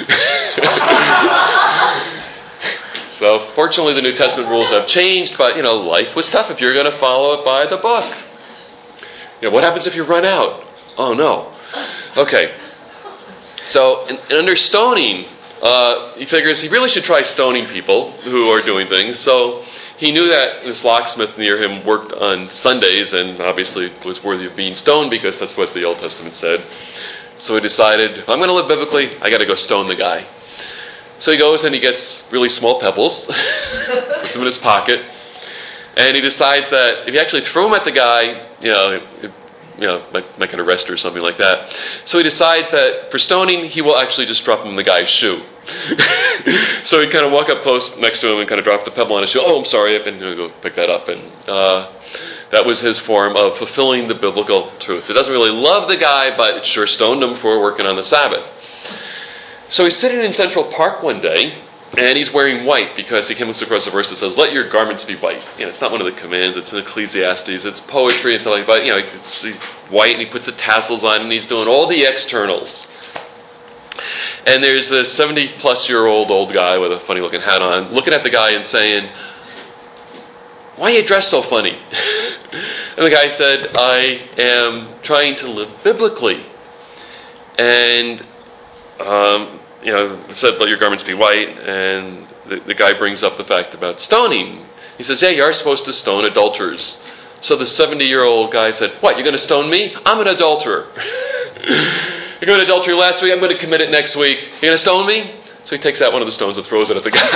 So fortunately the New Testament rules have changed, but you know, life was tough if you're going to follow it by the book. You know, what happens if you run out? Oh no. Okay. So in, in under stoning, Uh, he figures he really should try stoning people who are doing things. So he knew that this locksmith near him worked on Sundays and obviously was worthy of being stoned because that's what the Old Testament said. So he decided, if I'm going to live biblically, I got to go stone the guy. So he goes and he gets really small pebbles, puts them in his pocket, and he decides that if you actually throw them at the guy, you know, it, you know, might, might get arrested or something like that. So he decides that for stoning, he will actually just drop him in the guy's shoe. So he kind of walk up close next to him and kind of drop the pebble on his shoe. Oh, I'm sorry, and he'll go pick that up. And uh, that was his form of fulfilling the biblical truth. He doesn't really love the guy, but it sure stoned him for working on the Sabbath. So he's sitting in Central Park one day, and he's wearing white because he comes across a verse that says, let your garments be white. You know, it's not one of the commands, it's in Ecclesiastes, it's poetry and stuff like that. But, you know, it's white and he puts the tassels on and he's doing all the externals. And there's this seventy-plus-year-old old guy with a funny-looking hat on looking at the guy and saying, why are you dressed so funny? And the guy said, I am trying to live biblically. And, um... you know, it said, let your garments be white, and the, the guy brings up the fact about stoning. He says, yeah, you are supposed to stone adulterers. So the seventy-year-old guy said, what, you're going to stone me? I'm an adulterer. You committed adultery last week, I'm going to commit it next week. You're going to stone me? So he takes out one of the stones and throws it at the guy.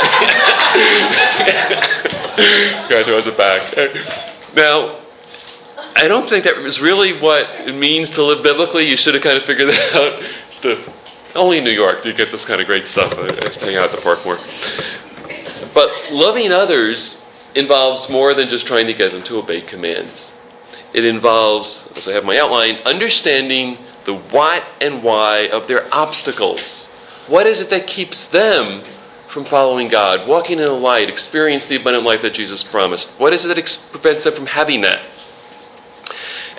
The guy throws it back. Now, I don't think that was really what it means to live biblically. You should have kind of figured that out. Just to, only in New York do you get this kind of great stuff. I hang out at the park more. But loving others involves more than just trying to get them to obey commands. It involves, as I have my outline, understanding the what and why of their obstacles. What is it that keeps them from following God, walking in the light, experience the abundant life that Jesus promised? What is it that ex- prevents them from having that?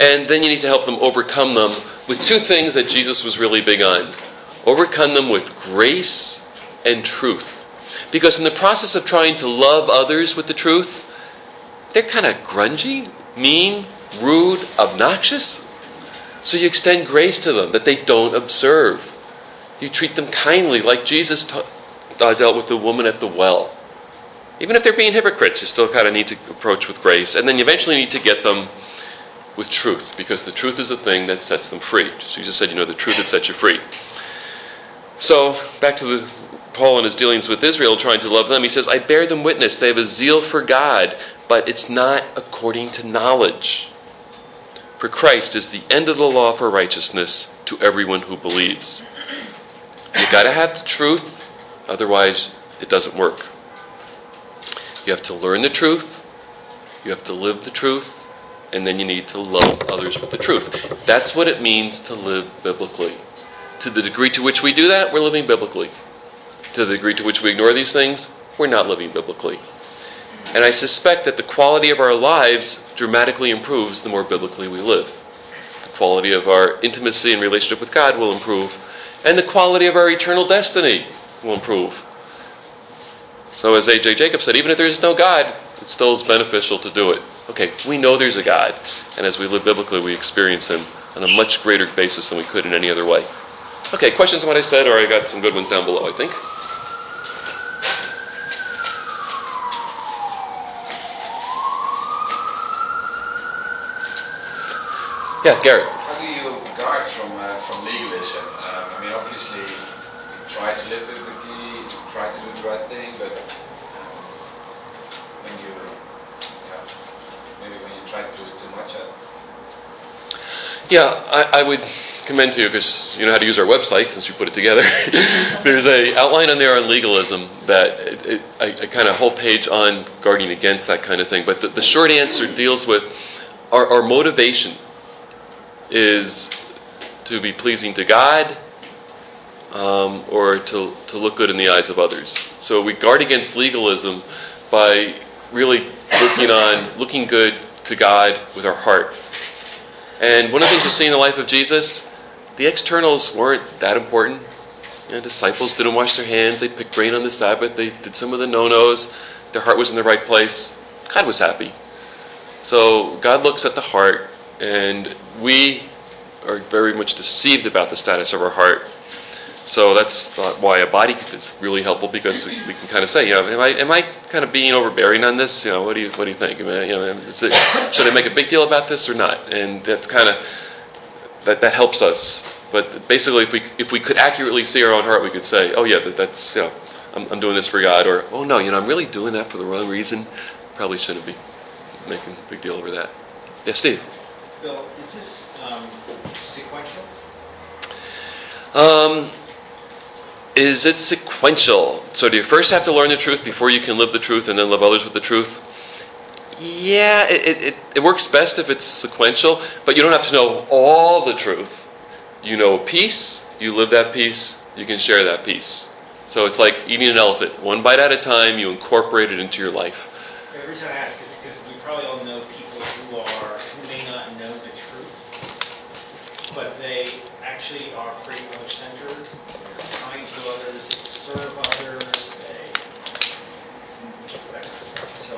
And then you need to help them overcome them with two things that Jesus was really big on. Overcome them with grace and truth. Because in the process of trying to love others with the truth, they're kind of grungy, mean, rude, obnoxious. So you extend grace to them that they don't observe. You treat them kindly like Jesus t- uh, dealt with the woman at the well. Even if they're being hypocrites, you still kind of need to approach with grace. And then you eventually need to get them with truth, because the truth is the thing that sets them free. Jesus said, you know, the truth that sets you free. So, back to the Paul and his dealings with Israel, trying to love them. He says, I bear them witness. They have a zeal for God, but it's not according to knowledge. For Christ is the end of the law for righteousness to everyone who believes. You've got to have the truth, otherwise it doesn't work. You have to learn the truth, you have to live the truth, and then you need to love others with the truth. That's what it means to live biblically. To the degree to which we do that, we're living biblically. To the degree to which we ignore these things, we're not living biblically. And I suspect that the quality of our lives dramatically improves the more biblically we live. The quality of our intimacy and relationship with God will improve, and the quality of our eternal destiny will improve. So as A J Jacobs said, even if there is no God, it still is beneficial to do it. Okay, we know there's a God, and as we live biblically, we experience Him on a much greater basis than we could in any other way. Okay, questions on what I said, or I got some good ones down below, I think. Yeah, Garrett.
How do you guard from uh, from legalism? Um, I mean, obviously, you try to live biblically, you try to do the right thing, but um, when you, yeah, maybe when you try to do it too much. Uh,
Yeah, I, I would commend to you, because you know how to use our website since you put it together. There's a outline on there on legalism that it, it, I, a kind of whole page on guarding against that kind of thing. But the, the short answer deals with our, our motivation is to be pleasing to God, um, or to to look good in the eyes of others. So we guard against legalism by really looking on looking good to God with our heart. And one of the things you see in the life of Jesus, the externals weren't that important. You know, disciples didn't wash their hands, they picked grain on the Sabbath, they did some of the no-nos, their heart was in the right place. God was happy. So God looks at the heart, and we are very much deceived about the status of our heart. So that's why a body is really helpful, because we can kind of say, you know, am I am I kind of being overbearing on this? You know, what do you what do you think? I mean, you know, is it, should I make a big deal about this or not? And that's kind of that that helps us. But basically, if we if we could accurately see our own heart, we could say, oh yeah, that, that's you know, I'm, I'm doing this for God, or oh no, you know, I'm really doing that for the wrong reason. Probably shouldn't be making a big deal over that. Yeah, Steve.
Bill, is this um, sequential?
Um, is it sequential? So do you first have to learn the truth before you can live the truth and then love others with the truth? Yeah, it, it, it works best if it's sequential, but you don't have to know all the truth. You know a piece, you live that piece, you can share that piece. So it's like eating an elephant. One bite at a time, you incorporate it into your life.
The reason I ask is because we probably all know people who are who may not know the truth, but they actually are pretty other-centered. They're kind to others, they serve others, they that kind of stuff. So,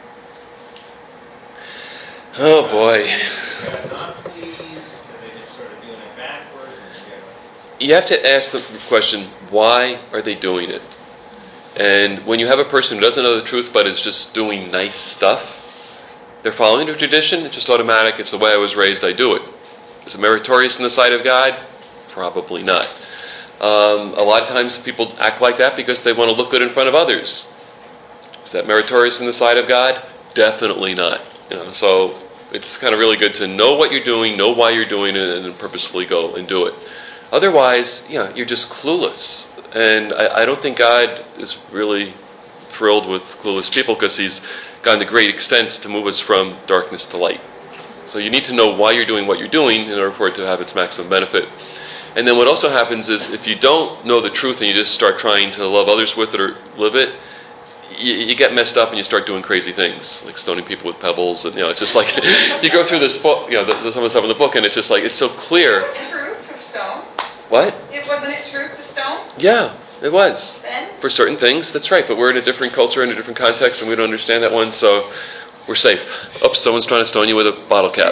Oh boy.
God not pleased, so they just sort of doing it backwards. And
You have to ask the question, why are they doing it? And when you have a person who doesn't know the truth but is just doing nice stuff, they're following the tradition, it's just automatic, it's the way I was raised, I do it. Is it meritorious in the sight of God? Probably not. Um, a lot of times people act like that because they want to look good in front of others. Is that meritorious in the sight of God? Definitely not. You know, so it's kind of really good to know what you're doing, know why you're doing it, and then purposefully go and do it. Otherwise, yeah, you're just clueless. And I, I don't think God is really thrilled with clueless people, because He's gone to great extents to move us from darkness to light. So you need to know why you're doing what you're doing in order for it to have its maximum benefit. And then what also happens is, if you don't know the truth and you just start trying to love others with it or live it, you, you get messed up and you start doing crazy things, like stoning people with pebbles, and you know, it's just like you go through this book, you know, the, the, some of the stuff in the book, and it's just like it's so clear.
It was true to stone.
What?
It wasn't it true to stone
Yeah, it was.
then?
For certain things, that's right. But we're in a different culture, in a different context, and we don't understand that one, so we're safe. Oops, someone's trying to stone you with a bottle cap.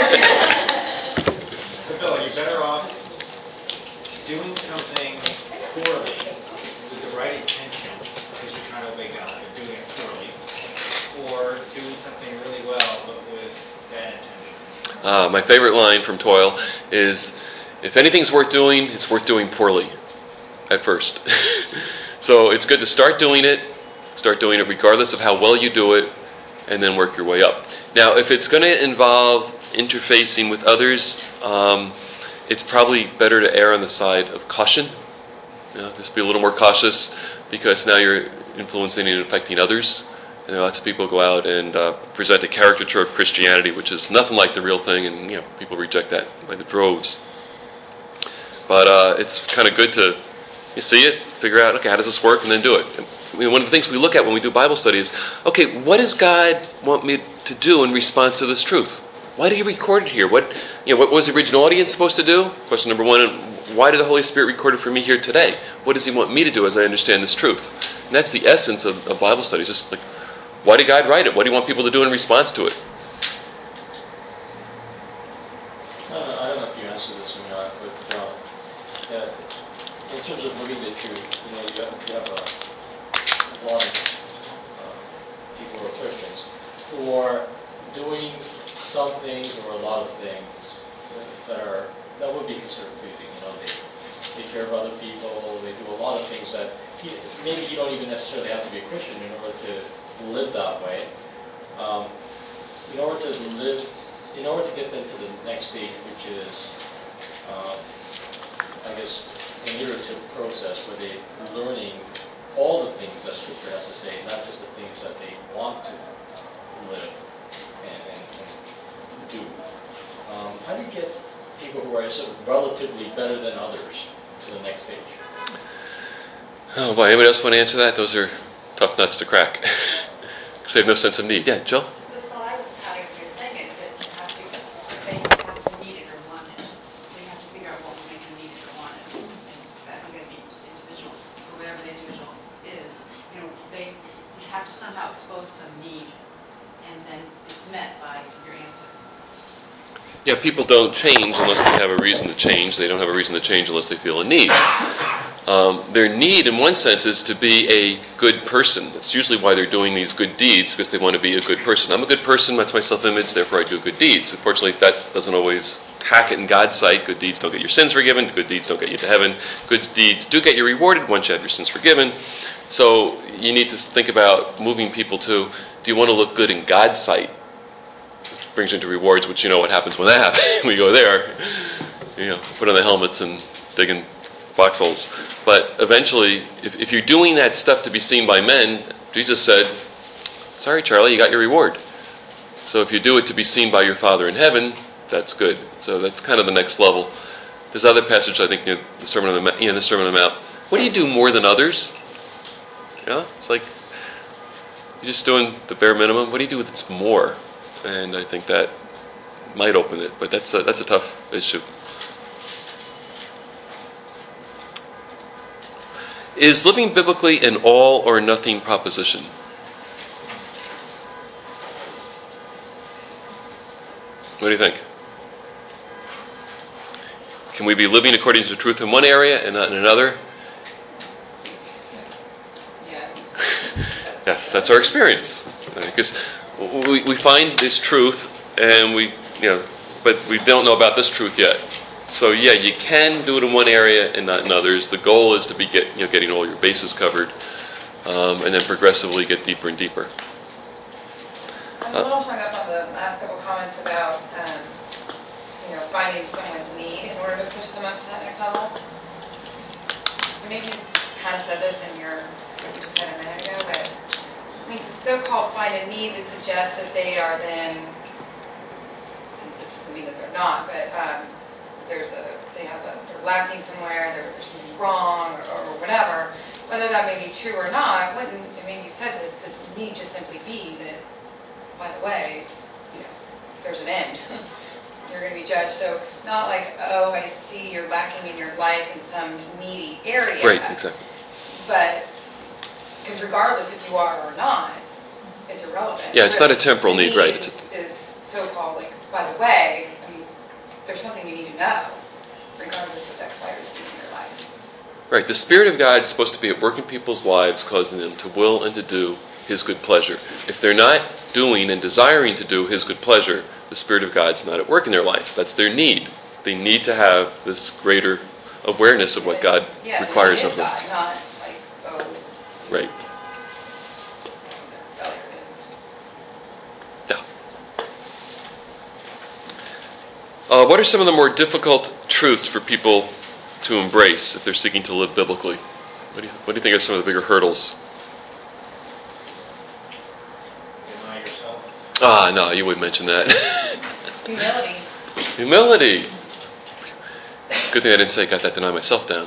So Bill, are you better off doing something poorly with the right intention because you're trying to obey God, but doing it poorly, or doing something really well but with bad intention?
Uh, my favorite line from Toyle is, if anything's worth doing, it's worth doing poorly at first. So it's good to start doing it, start doing it regardless of how well you do it, and then work your way up. Now, if it's going to involve interfacing with others, um, it's probably better to err on the side of caution. You know, just be a little more cautious, because now you're influencing and affecting others. And lots of people go out and uh, present a caricature of Christianity, which is nothing like the real thing, and you know, people reject that by the droves. But uh, it's kind of good to you see it, figure out, okay, how does this work, and then do it. I mean, one of the things we look at when we do Bible study is, okay, what does God want me to do in response to this truth? Why did He record it here? What, you know, what was the original audience supposed to do? Question number one. And why did the Holy Spirit record it for me here today? What does He want me to do as I understand this truth? And that's the essence of, of Bible study. It's just like, why did God write it? What do you want people to do in response to it?
I don't know, I don't know if you answered this or not, but uh, that in terms of living the truth, you know, you have, you have a, a lot of uh, people who are Christians who are doing some things or a lot of things that are that would be considered pleasing. You know, they take care of other people. They do a lot of things that you, maybe you don't even necessarily have to be a Christian in order to live that way. Um, in order to live, in order to get them to the next stage, which is, uh, I guess, an iterative process where they're learning all the things that Scripture has to say, not just the things that they want to live and, and, and do. Um, how do you get people who are sort of relatively better than others to the next stage?
Oh boy, anybody else want to answer that? Those are tough nuts to crack. Because they have no sense of need. Yeah, Jill?
The thought I was having as you're saying is that you have to say you have to need it or want it. So you have to figure out what will make you need it or want it. And that's not going to be individual, or whatever the individual is. You know, they you have to somehow expose some need, and then it's met by your answer.
Yeah, people don't change unless they have a reason to change. They don't have a reason to change unless they feel a need. Um, their need, in one sense, is to be a good person. That's usually why they're doing these good deeds, because they want to be a good person. I'm a good person, that's my self-image, therefore I do good deeds. Unfortunately, that doesn't always hack it in God's sight. Good deeds don't get your sins forgiven. Good deeds don't get you to heaven. Good deeds do get you rewarded once you have your sins forgiven. So you need to think about moving people to, do you want to look good in God's sight? Which brings you into rewards, which you know what happens when that happens. We go there, you know, put on the helmets and dig in foxholes. But eventually, if, if you're doing that stuff to be seen by men, Jesus said, sorry, Charlie, you got your reward. So if you do it to be seen by your Father in heaven, that's good. So that's kind of the next level. There's other passage, I think, in the Sermon on the, you know, the Sermon on the Mount. What do you do more than others? You know, it's like you're just doing the bare minimum. What do you do that's more? And I think that might open it, but that's a, that's a tough issue. Is living biblically an all or nothing proposition? What do you think? Can we be living according to the truth in one area and not in another?
Yeah.
Yes, that's our experience. Because we, we find this truth, and we, you know, but we don't know about this truth yet. So yeah, you can do it in one area and not in others. The goal is to be get, you know, getting all your bases covered, um, and then progressively get deeper and deeper.
I'm a little hung up on the last couple comments about, um, you know, finding someone's need in order to push them up to that next level. Maybe you just kind of said this in your, what you just said a minute ago, but I mean, to so-called find a need would suggest that they are then, this doesn't mean that they're not, but um, there's a, they have a, they're lacking somewhere, there's something wrong, or, or whatever. whether that may be true or not, wouldn't, I mean, you said this, the need just simply be that, by the way, you know, there's an end. You're going to be judged. So not like, oh, I see you're lacking in your life in some needy area.
Right, exactly.
But, because regardless if you are or not, it's irrelevant.
Yeah, it's not a
The
temporal need, right?
Is,
It's a,
is so-called, like, by the way, I mean, there's something you need to know, regardless of X, Y, or Z in your life.
right. The Spirit of God is supposed to be at work in people's lives, causing them to will and to do His good pleasure. If they're not doing and desiring to do His good pleasure, the Spirit of God's not at work in their lives. That's their need. They need to have this greater awareness of what God
yeah,
requires
it is
of them.
God, not like, oh,
Right.
failure is.
Yeah. Uh, what are some of the more difficult truths for people to embrace if they're seeking to live biblically? What do you, what do you think are some of the bigger hurdles?
Deny yourself.
Ah, no, you wouldn't mention that.
Humility.
Humility. Good thing I didn't say I got that deny myself down.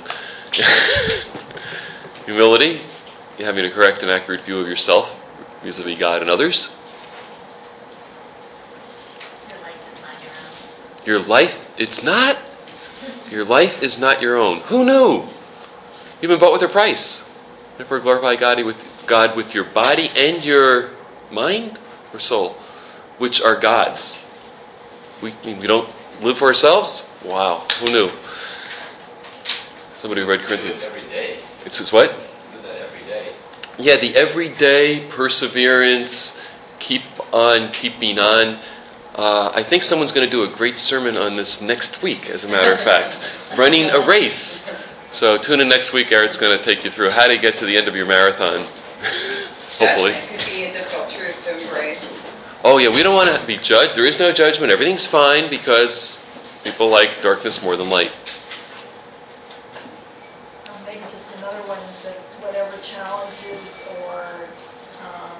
Humility. You having a correct and accurate view of yourself vis-a-vis God and others.
Your life is not
Your life, it's not. Your
your own.
life is not your own. Who knew? You've been bought with a price. Therefore, glorify God with God with your body and your mind or soul, which are God's. We we don't live for ourselves. Wow, who knew? Somebody read
Do
Corinthians.
it every day.
It's it's what?
Do that every day.
Yeah, the everyday perseverance, keep on keeping on. Uh, I think someone's going to do a great sermon on this next week, as a matter of fact. Running a race. So tune in next week. Eric's going to take you through how to get to the end of your marathon. Hopefully.
Judgment could be a difficult truth to embrace.
Oh yeah, we don't want to be judged. There is no judgment. Everything's fine because people like darkness more than light.
Um, maybe just another one is that whatever challenges or um,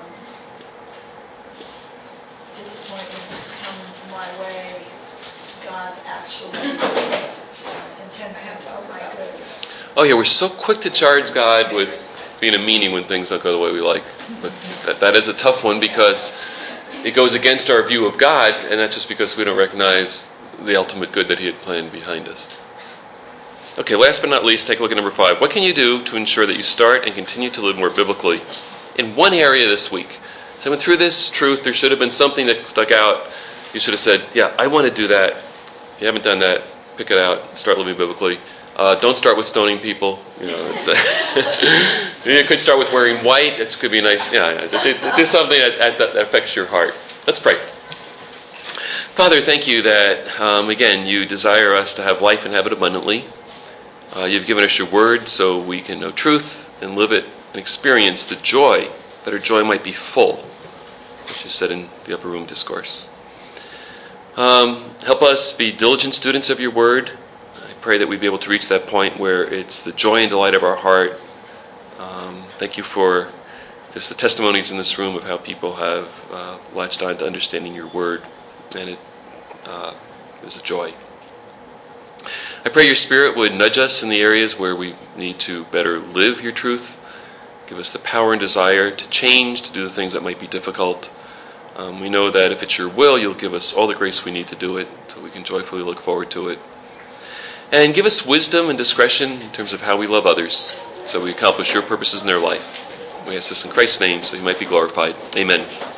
disappointments come my way, God actually intends them for my good.
Oh yeah, we're so quick to charge God with being a meanie when things don't go the way we like. But that, that is a tough one because it goes against our view of God, and that's just because we don't recognize the ultimate good that He had planned behind us. Okay, last but not least, take a look at number five. What can you do to ensure that you start and continue to live more biblically in one area this week? So I went through this truth. There should have been something that stuck out. You should have said, yeah, I want to do that. If you haven't done that, pick it out. Start living biblically. Uh, don't start with stoning people. You know, it's, you could start with wearing white. It could be nice. Yeah, do something that, that, that affects your heart. Let's pray. Father, thank you that, um, again, you desire us to have life and have it abundantly. Uh, you've given us your word so we can know truth and live it and experience the joy, that our joy might be full, which you said in the Upper Room Discourse. Um, help us be diligent students of your word. I pray that we'd be able to reach that point where it's the joy and delight of our heart. Um, thank you for just the testimonies in this room of how people have uh, latched on to understanding your word, and it uh, is a joy. I pray your Spirit would nudge us in the areas where we need to better live your truth. Give us the power and desire to change, to do the things that might be difficult. Um, we know that if it's your will, you'll give us all the grace we need to do it, so we can joyfully look forward to it. And give us wisdom and discretion in terms of how we love others, so we accomplish your purposes in their life. We ask this in Christ's name, so he might be glorified. Amen.